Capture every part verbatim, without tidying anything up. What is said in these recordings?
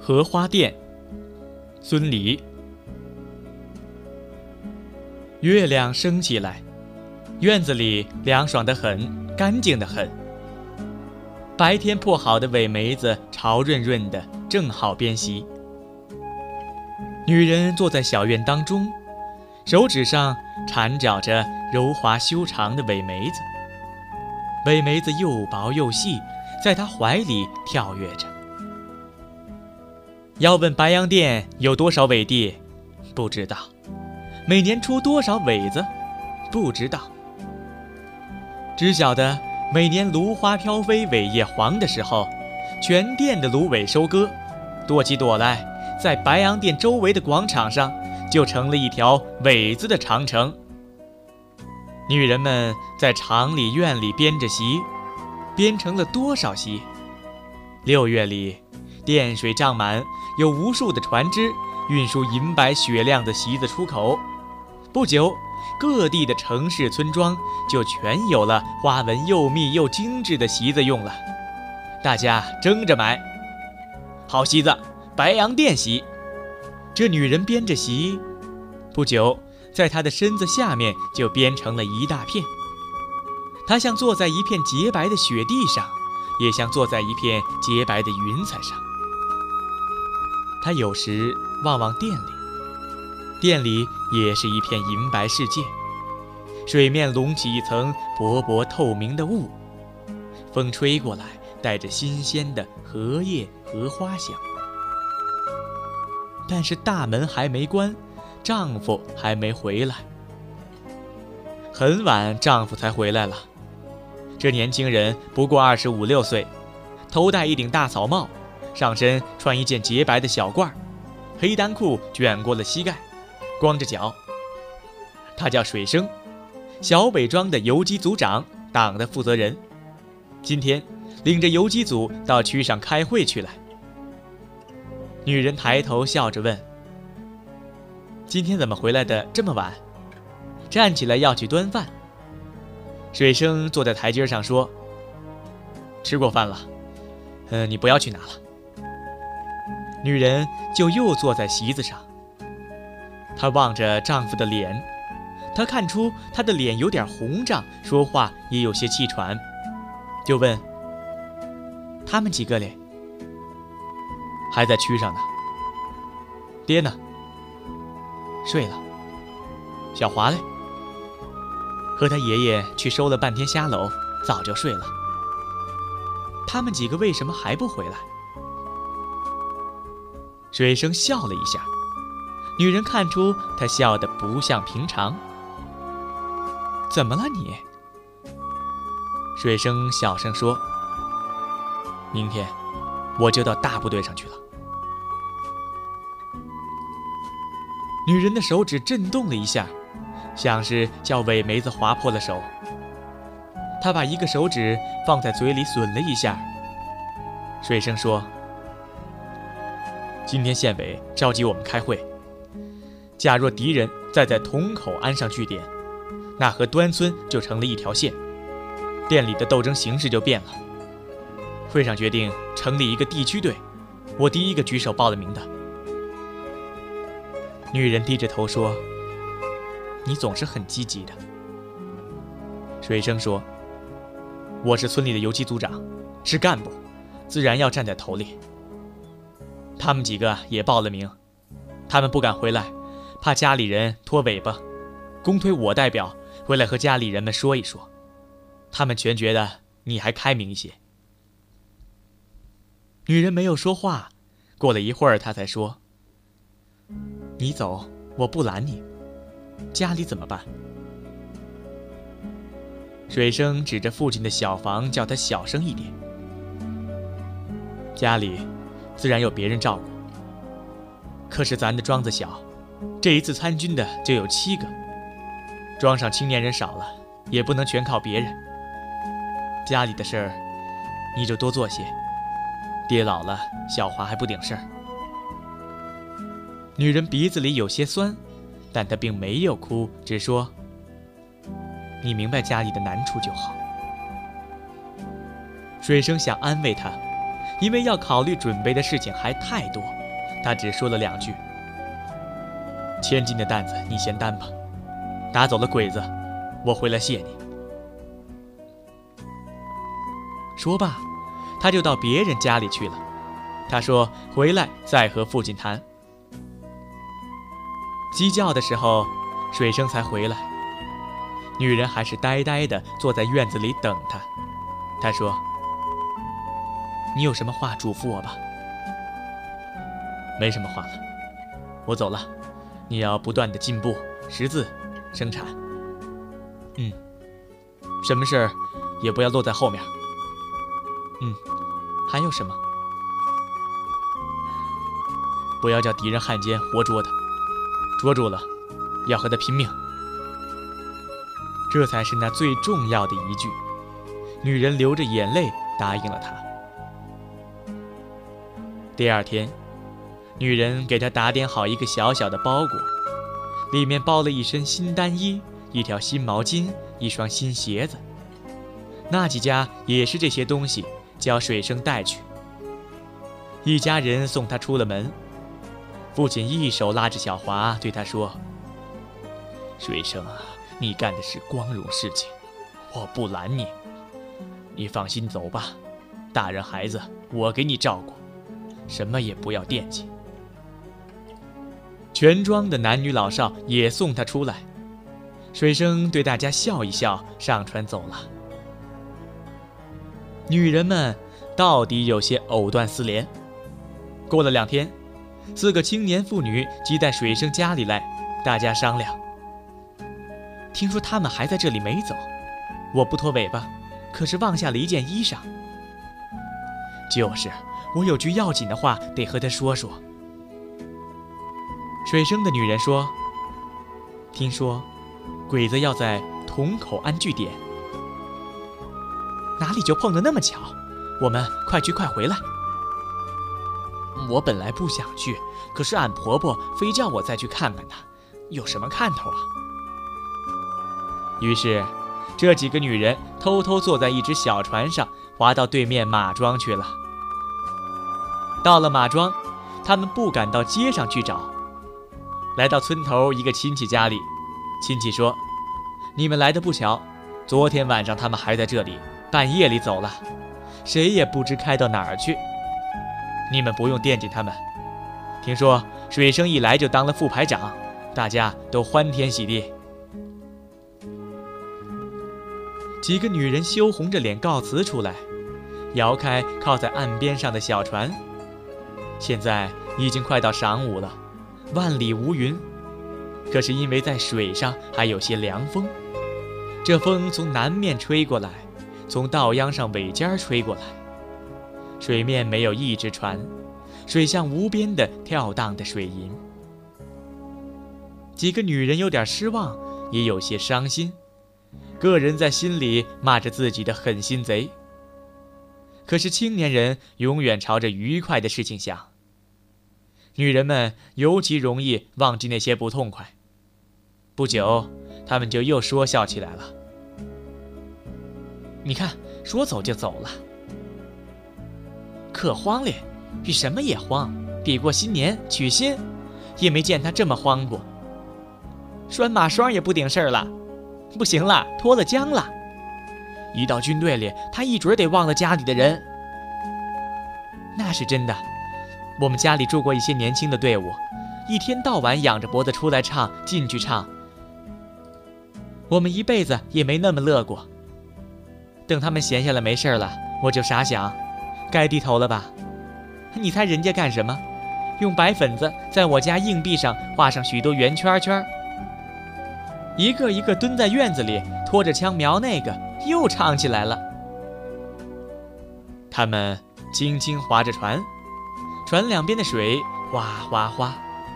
荷花店，孙犁。月亮升起来，院子里凉爽得很，干净得很。白天破好的苇梅子潮润润的，正好编席。女人坐在小院当中，手指上缠绞着柔滑修长的苇梅子，苇梅子又薄又细，在她怀里跳跃着。要问白洋淀有多少苇地，不知道；每年出多少苇子，不知道。只晓得每年芦花飘飞苇叶黄的时候，全店的芦苇收割，垛起垛来，在白洋淀周围的广场上就成了一条苇子的长城。女人们在厂里院里编着席，编成了多少席？六月里店水涨满，有无数的船只运输银白雪亮的席子出口。不久，各地的城市村庄就全有了花纹又密又精致的席子用了，大家争着买。好席子，白洋淀席。这女人编着席，不久，在她的身子下面就编成了一大片。她像坐在一片洁白的雪地上，也像坐在一片洁白的云彩上。她有时望望店里，店里也是一片银白世界，水面隆起一层薄薄透明的雾，风吹过来，带着新鲜的荷叶荷花香。但是大门还没关，丈夫还没回来。很晚丈夫才回来了。这年轻人不过二十五六岁，头戴一顶大草帽，上身穿一件洁白的小褂，黑单裤卷过了膝盖，光着脚。他叫水生，小北庄的游击组长，党的负责人。今天领着游击组到区上开会去了。女人抬头笑着问：今天怎么回来的这么晚？站起来要去端饭。水生坐在台阶上说：吃过饭了，呃，你不要去拿了。女人就又坐在席子上，她望着丈夫的脸，她看出他的脸有点红胀，说话也有些气喘，就问：他们几个嘞？还在区上呢。爹呢？睡了。小华嘞？和他爷爷去收了半天虾篓，早就睡了。他们几个为什么还不回来？水生笑了一下，女人看出他笑得不像平常。怎么了你？水生小声说：明天我就到大部队上去了。女人的手指震动了一下，像是叫苇梅子划破了手。她把一个手指放在嘴里吮了一下。水生说：今天县委召集我们开会，假若敌人再在同口安上据点，那和端村就成了一条线，店里的斗争形势就变了。会上决定成立一个地区队，我第一个举手报了名的。女人低着头说：你总是很积极的。水生说：我是村里的游击组长，是干部，自然要站在头里。他们几个也报了名，他们不敢回来，怕家里人拖尾巴，公推我代表回来和家里人们说一说。他们全觉得你还开明一些。女人没有说话，过了一会儿她才说：你走，我不拦你，家里怎么办？水生指着父亲的小房叫他小声一点。家里自然有别人照顾，可是咱的庄子小，这一次参军的就有七个，庄上青年人少了，也不能全靠别人。家里的事儿你就多做些，爹老了，小华还不顶事儿。女人鼻子里有些酸，但她并没有哭，只说：你明白家里的难处就好。水生想安慰她， 因为要考虑准备的事情还太多，他只说了两句：“千斤的担子你先担吧，打走了鬼子，我回来谢你。”说罢，他就到别人家里去了。他说回来再和父亲谈。鸡叫的时候，水生才回来。女人还是呆呆地坐在院子里等他。他说：“你有什么话嘱咐我吧？”“没什么话了，我走了。你要不断地进步、识字、生产。嗯，什么事儿也不要落在后面。嗯，还有什么？不要叫敌人汉奸活捉他，捉住了，要和他拼命。”这才是那最重要的一句。女人流着眼泪答应了他。第二天，女人给他打点好一个小小的包裹，里面包了一身新单衣、一条新毛巾、一双新鞋子。那几家也是这些东西，叫水生带去。一家人送他出了门，父亲一手拉着小华对他说：“水生啊，你干的是光荣事情，我不拦你，你放心走吧，大人孩子我给你照顾，什么也不要惦记。”全庄的男女老少也送他出来，水生对大家笑一笑，上船走了。女人们到底有些藕断丝连。过了两天，四个青年妇女挤在水生家里来，大家商量。听说他们还在这里没走，我不拖尾巴，可是忘下了一件衣裳。就是，我有句要紧的话得和他说说。水生的女人说：“听说鬼子要在桶口安据点，哪里就碰得那么巧？我们快去快回来。”我本来不想去，可是俺婆婆非叫我再去看看她，有什么看头啊？于是，这几个女人偷偷坐在一只小船上，划到对面马庄去了。到了马庄，他们不敢到街上去找，来到村头一个亲戚家里。亲戚说：“你们来的不巧，昨天晚上他们还在这里，半夜里走了，谁也不知开到哪儿去。你们不用惦记他们。听说水生一来就当了副排长，大家都欢天喜地。”几个女人羞红着脸告辞出来，摇开靠在岸边上的小船。现在已经快到晌午了，万里无云，可是因为在水上还有些凉风，这风从南面吹过来，从稻秧上尾尖吹过来，水面没有一只船，水像无边的跳荡的水银。几个女人有点失望，也有些伤心，个人在心里骂着自己的狠心贼。可是青年人永远朝着愉快的事情想，女人们尤其容易忘记那些不痛快。不久，他们就又说笑起来了。你看，说走就走了，可慌咧，比什么也慌，比过新年娶亲，也没见他这么慌过。拴马双也不顶事儿了，不行了，脱了缰了。一到军队里，他一准得忘了家里的人。那是真的，我们家里住过一些年轻的队伍，一天到晚仰着脖子出来唱，进去唱，我们一辈子也没那么乐过。等他们闲下来没事了，我就傻想，该低头了吧？你猜人家干什么？用白粉子在我家硬币上画上许多圆圈圈，一个一个蹲在院子里，拖着枪瞄那个，又唱起来了。他们轻轻划着船，船两边的水哗哗哗，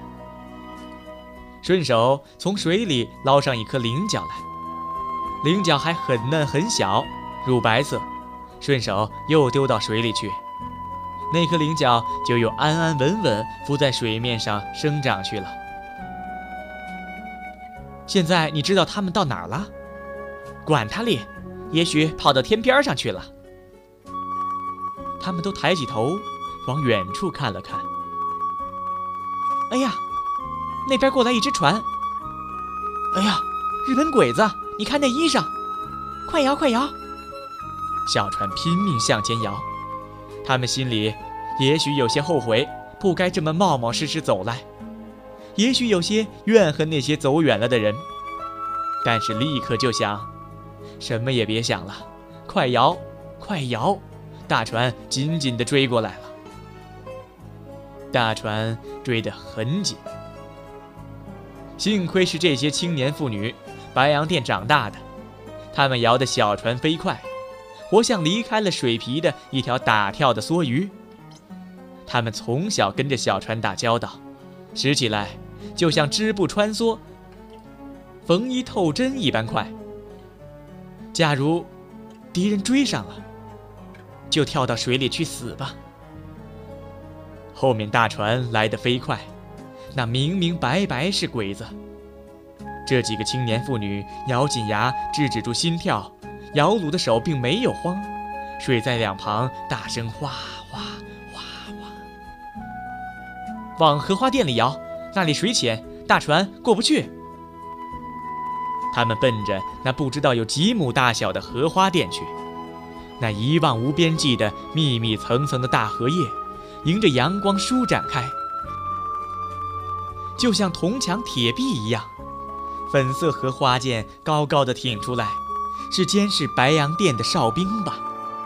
顺手从水里捞上一颗菱角来，菱角还很嫩很小，乳白色，顺手又丢到水里去，那颗菱角就又安安稳稳浮在水面上生长去了。现在你知道他们到哪儿了？管他哩，也许跑到天边上去了。 他们都抬起头往远处看了看。哎呀，那边过来一只船！哎呀，日本鬼子，你看那衣裳，快摇快摇！小船拼命向前摇，他们心里也许有些后悔，不该这么冒冒失失走来，也许有些怨恨那些走远了的人，但是立刻就想，什么也别想了，快摇快摇！大船紧紧地追过来了。大船追得很紧，幸亏是这些青年妇女白洋淀长大的，他们摇得小船飞快，活像离开了水皮的一条打跳的梭鱼。他们从小跟着小船打交道，使起来就像织布穿梭、缝衣透针一般快。假如敌人追上了，就跳到水里去死吧。后面大船来得飞快，那明明白白是鬼子。这几个青年妇女咬紧牙制止住心跳，摇橹的手并没有慌，水在两旁大声哗哗哗哗。往荷花店里摇，那里水浅，大船过不去。他们奔着那不知道有几亩大小的荷花店去，那一望无边际的密密层层的大荷叶迎着阳光舒展开，就像铜墙铁壁一样。粉色荷花剑高高的挺出来，是监视白洋淀的哨兵吧？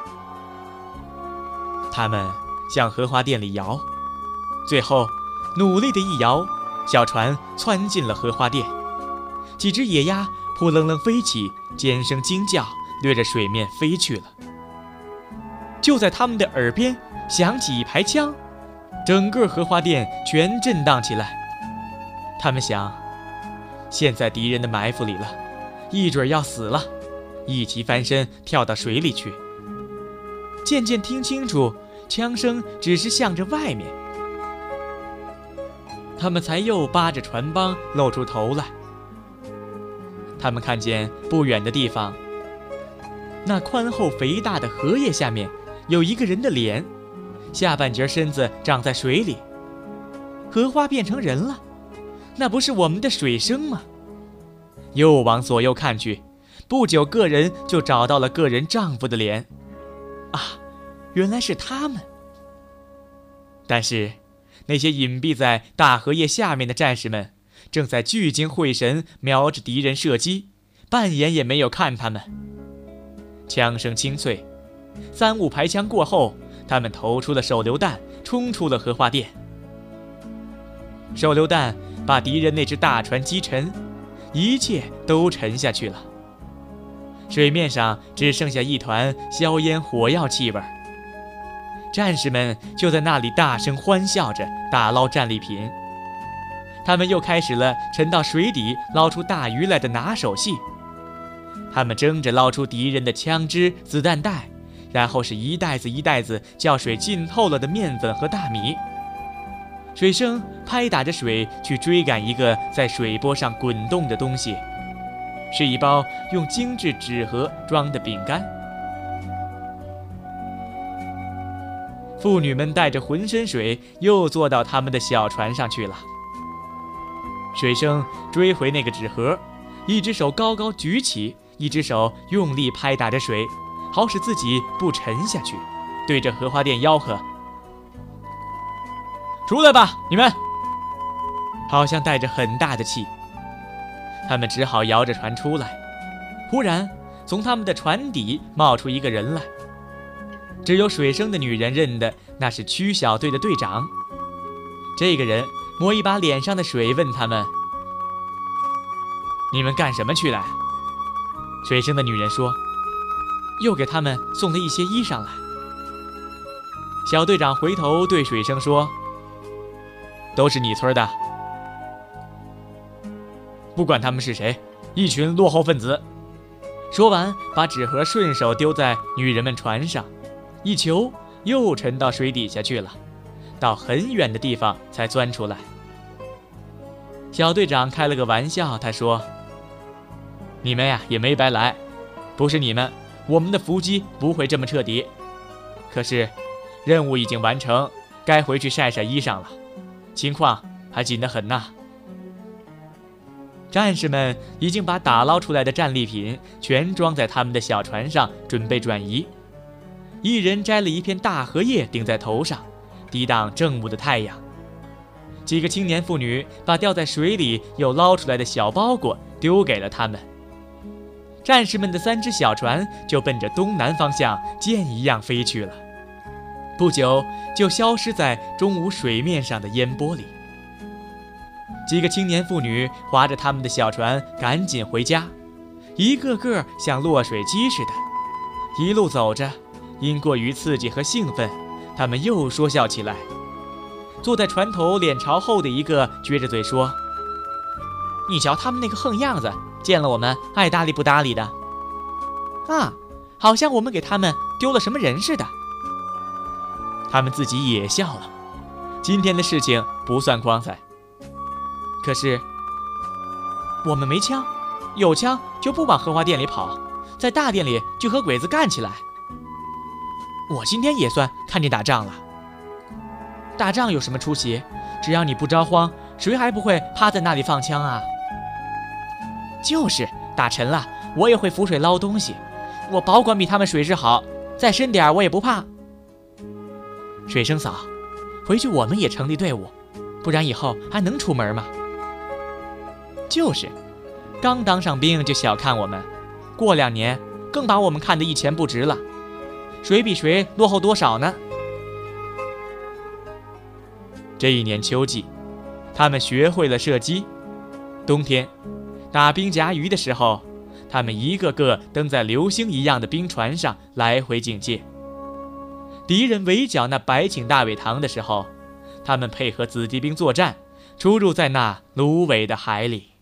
他们向荷花店里摇，最后努力的一摇，小船窜进了荷花店。几只野鸭扑棱棱飞起，尖声惊叫，掠着水面飞去了。就在他们的耳边响起一排枪，整个荷花店全震荡起来。他们想，现在敌人的埋伏里了，一准要死了，一齐翻身跳到水里去。渐渐听清楚，枪声只是向着外面，他们才又扒着船帮露出头来。他们看见不远的地方，那宽厚肥大的荷叶下面有一个人的脸，下半截身子长在水里。荷花变成人了，那不是我们的水生吗？又往左右看去，不久个人就找到了个人丈夫的脸。啊，原来是他们。但是那些隐蔽在大荷叶下面的战士们正在聚精会神瞄着敌人射击，半眼也没有看他们。枪声清脆，三五排枪过后，他们投出了手榴弹，冲出了荷花店。手榴弹把敌人那只大船击沉，一切都沉下去了。水面上只剩下一团硝烟火药气味。战士们就在那里大声欢笑着打捞战利品。他们又开始了沉到水底捞出大鱼来的拿手戏。他们争着捞出敌人的枪支、子弹袋，然后是一袋子一袋子叫水浸透了的面粉和大米。水生拍打着水去追赶一个在水波上滚动的东西，是一包用精致纸盒装的饼干。妇女们带着浑身水又坐到他们的小船上去了。水生追回那个纸盒，一只手高高举起，一只手用力拍打着水，好使自己不沉下去，对着荷花店吆喝：出来吧，你们！好像带着很大的气。他们只好摇着船出来。忽然从他们的船底冒出一个人来，只有水生的女人认得那是区小队的队长。这个人抹一把脸上的水，问他们：你们干什么去了？水生的女人说：又给他们送了一些衣裳来。小队长回头对水生说：都是你村的，不管他们是谁，一群落后分子。说完把纸盒顺手丢在女人们船上，一球又沉到水底下去了，到很远的地方才钻出来。小队长开了个玩笑，他说：你们呀也没白来，不是你们，我们的伏击不会这么彻底。可是任务已经完成，该回去晒晒衣裳了，情况还紧得很呐。战士们已经把打捞出来的战利品全装在他们的小船上，准备转移。一人摘了一片大荷叶顶在头上，抵挡正午的太阳。几个青年妇女把掉在水里又捞出来的小包裹丢给了他们。战士们的三只小船就奔着东南方向箭一样飞去了，不久就消失在中午水面上的烟波里。几个青年妇女划着他们的小船赶紧回家，一个个像落水鸡似的。一路走着，因过于刺激和兴奋，他们又说笑起来。坐在船头脸朝后的一个撅着嘴说：“你瞧他们那个横样子，见了我们爱搭理不搭理的啊，好像我们给他们丢了什么人似的。”他们自己也笑了。今天的事情不算光彩，可是我们没枪，有枪就不往荷花店里跑，在大店里就和鬼子干起来。我今天也算看见打仗了。打仗有什么出息？只要你不着慌，谁还不会趴在那里放枪啊？就是打沉了，我也会浮水捞东西，我保管比他们水质好，再深点我也不怕。水生嫂，回去我们也成立队伍，不然以后还能出门吗？就是，刚当上兵就小看我们，过两年更把我们看得一钱不值了。谁比谁落后多少呢？这一年秋季，他们学会了射击。冬天，打冰夹鱼的时候，他们一个个登在流星一样的冰船上来回警戒。敌人围剿那白顷大苇塘的时候，他们配合子弟兵作战，出入在那芦苇的海里。